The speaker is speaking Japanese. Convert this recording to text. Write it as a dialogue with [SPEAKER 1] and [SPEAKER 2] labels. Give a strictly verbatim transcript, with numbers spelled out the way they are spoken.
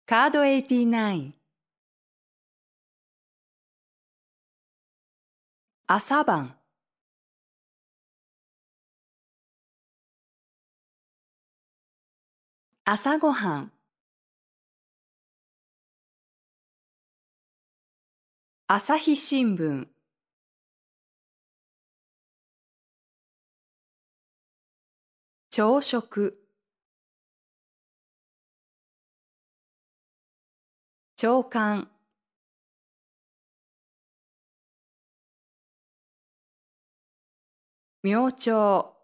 [SPEAKER 1] カードはちじゅうきゅう。朝晩。朝ごはん。朝日新聞。朝食。朝刊。明朝。